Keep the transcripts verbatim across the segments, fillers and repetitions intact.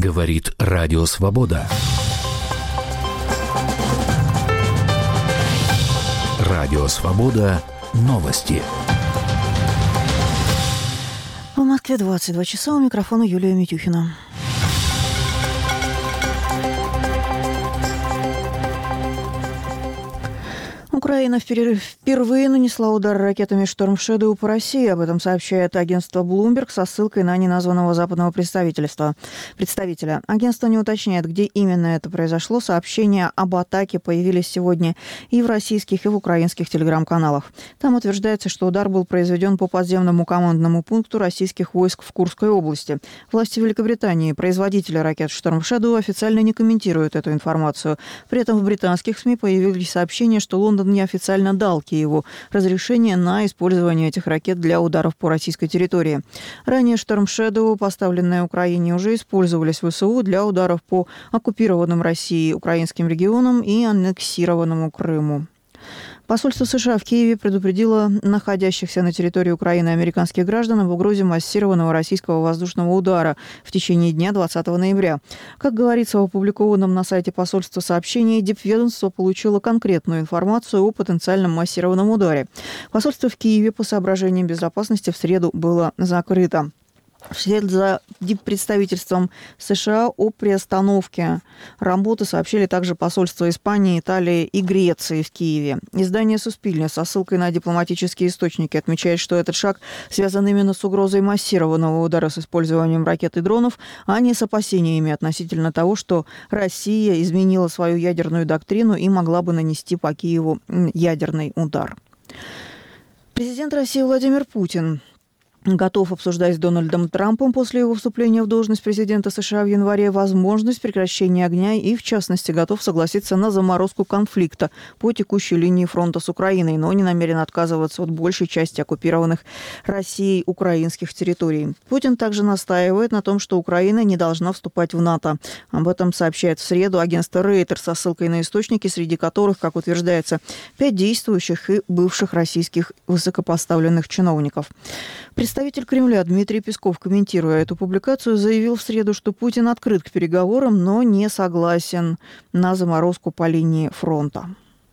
Говорит Радио Свобода. Радио Свобода. Новости. В Москве двадцать два часа, у микрофона Юлия Митюхина. Украина впервые нанесла удар ракетами «Шторм Shadow» по России. Об этом сообщает агентство Bloomberg со ссылкой на неназванного западного представительства. представителя. Агентство не уточняет, где именно это произошло. Сообщения об атаке появились сегодня и в российских, и в украинских телеграм-каналах. Там утверждается, что удар был произведен по подземному командному пункту российских войск в Курской области. Власти Великобритании, производители ракет «Шторм Shadow», официально не комментируют эту информацию. При этом в британских СМИ появились сообщения, что Лондон неофициально дал Киеву разрешение на использование этих ракет для ударов по российской территории. Ранее «Шторм Shadow», поставленные Украине, уже использовались в ВСУ для ударов по оккупированным Россией украинским регионам и аннексированному Крыму. Посольство США в Киеве предупредило находящихся на территории Украины американских граждан об угрозе массированного российского воздушного удара в течение дня двадцатого ноября. Как говорится в опубликованном на сайте посольства сообщении, дипведомство получило конкретную информацию о потенциальном массированном ударе. Посольство в Киеве по соображениям безопасности в среду было закрыто. Вслед за диппредставительством США о приостановке работы сообщили также посольства Испании, Италии и Греции в Киеве. Издание «Суспильня» со ссылкой на дипломатические источники отмечает, что этот шаг связан именно с угрозой массированного удара с использованием ракет и дронов, а не с опасениями относительно того, что Россия изменила свою ядерную доктрину и могла бы нанести по Киеву ядерный удар. Президент России Владимир Путин готов обсуждать с Дональдом Трампом после его вступления в должность президента США в январе возможность прекращения огня и, в частности, готов согласиться на заморозку конфликта по текущей линии фронта с Украиной, но не намерен отказываться от большей части оккупированных Россией украинских территорий. Путин также настаивает на том, что Украина не должна вступать в НАТО. Об этом сообщает в среду агентство Рейтер со ссылкой на источники, среди которых, как утверждается, пять действующих и бывших российских высокопоставленных чиновников. Представитель Кремля Дмитрий Песков, комментируя эту публикацию, заявил в среду, что Путин открыт к переговорам, но не согласен на заморозку по линии фронта.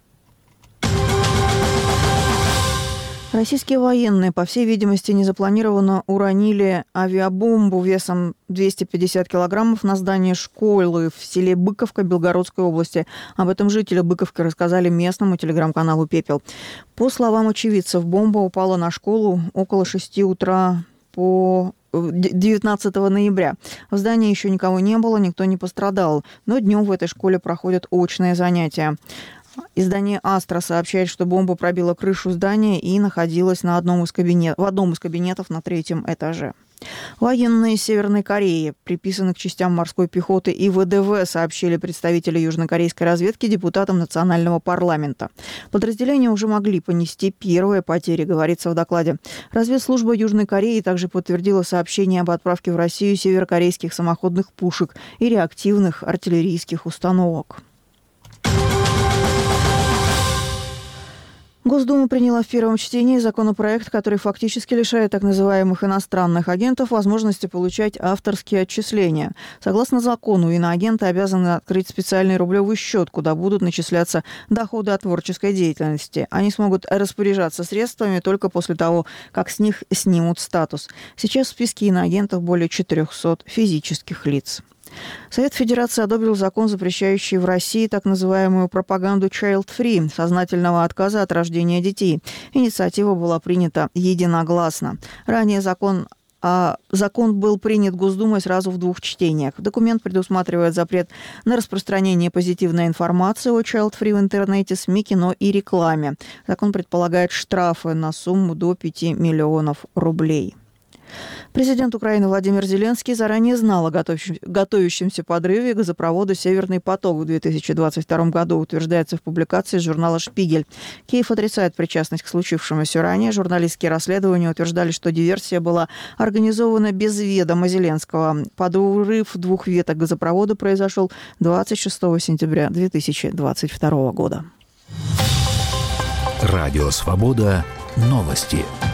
Российские военные, по всей видимости, незапланированно уронили авиабомбу весом двести пятьдесят килограммов на здание школы в селе Быковка Белгородской области. Об этом жители Быковки рассказали местному телеграм-каналу «Пепел». По словам очевидцев, бомба упала на школу около шести утра по девятнадцатого ноября. В здании еще никого не было, никто не пострадал. Но днем в этой школе проходят очные занятия. Издание «Астра» сообщает, что бомба пробила крышу здания и находилась на одном из кабинет... в одном из кабинетов на третьем этаже. Военные Северной Кореи, приписаны к частям морской пехоты и ВДВ, сообщили представители южнокорейской разведки депутатам национального парламента. Подразделения уже могли понести первые потери, говорится в докладе. Разведслужба Южной Кореи также подтвердила сообщение об отправке в Россию северокорейских самоходных пушек и реактивных артиллерийских установок. Госдума приняла в первом чтении законопроект, который фактически лишает так называемых иностранных агентов возможности получать авторские отчисления. Согласно закону, иноагенты обязаны открыть специальный рублевый счет, куда будут начисляться доходы от творческой деятельности. Они смогут распоряжаться средствами только после того, как с них снимут статус. Сейчас в списке иноагентов более четырехсот физических лиц. Совет Федерации одобрил закон, запрещающий в России так называемую пропаганду child-free, сознательного отказа от рождения детей. Инициатива была принята единогласно. Ранее закон А закон был принят Госдумой сразу в двух чтениях. Документ предусматривает запрет на распространение позитивной информации о child-free в интернете, СМИ, кино и рекламе. Закон предполагает штрафы на сумму до пяти миллионов рублей. Президент Украины Владимир Зеленский заранее знал о готовящемся подрыве газопровода «Северный поток» в две тысячи двадцать втором году, утверждается в публикации журнала «Шпигель». Киев отрицает причастность к случившемуся ранее. Журналистские расследования утверждали, что диверсия была организована без ведома Зеленского. Подрыв двух веток газопровода произошел двадцать шестого сентября две тысячи двадцать второго года. Радио «Свобода». Новости.